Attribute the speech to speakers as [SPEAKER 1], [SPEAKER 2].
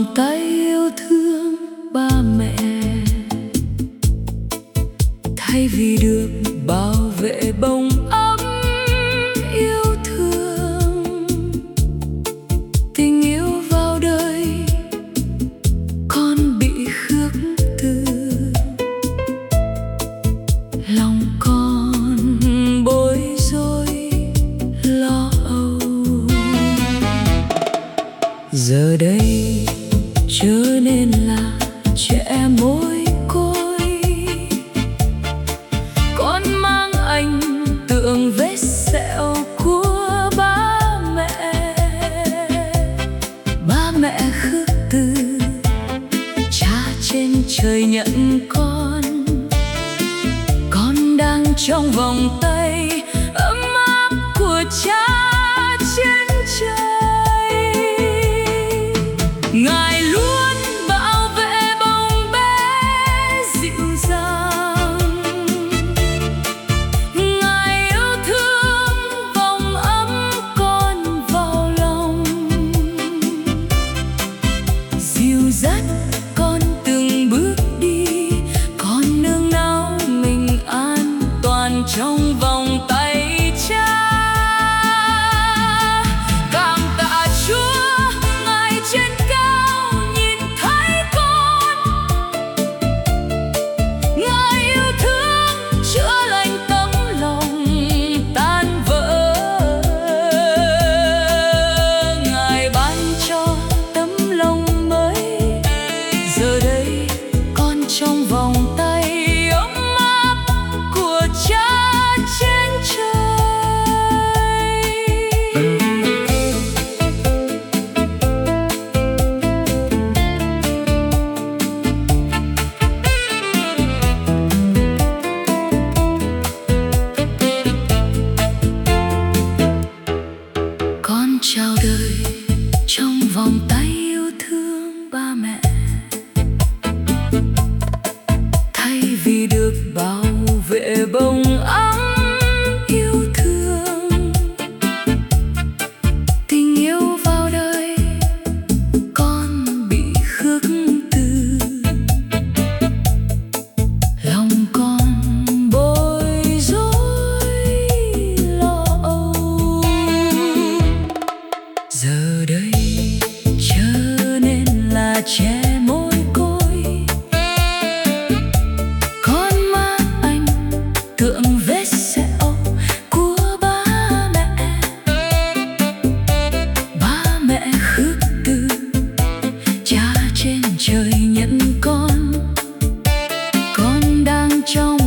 [SPEAKER 1] vòng tay yêu thương ba mẹ, thay vì được bảo vệ bồng ấm yêu thương. Tình yêu vào đời con bị khước từ, lòng con bối rối lo âu. Giờ đây trở nên là trẻ môi côi, con mang ảnh tượng vết sẹo của ba mẹ khước từ. Cha trên trời nhận con đang trong vòng tay ấm áp của cha trên trời. Ngài luôn bảo vệ bồng bé dịu dàng, Ngài yêu thương vòng ấm con vào lòng, dìu dắt con từng bước đi, con nương náu mình an toàn trong vòng tay cha. Cảm tạ Chúa, Ngài trên cao nhìn thấy con, Ngài yêu thương chữa lành tấm lòng tan vỡ. Ngài ban cho tấm lòng mới, giờ đây con trong vòng tay ấm áp của cha trên trời. Con chào đời trong vòng tay yêu thương ba mẹ, thay vì được bảo vệ bồng ấm yêu thương. Tình yêu vào đời con bị khước từ, lòng con bối rối lo âu. Giờ đây trở nên là trẻ môi côi, con mang ảnh tượng vết sẹo của ba mẹ khước từ. Cha trên trời nhận con đang trong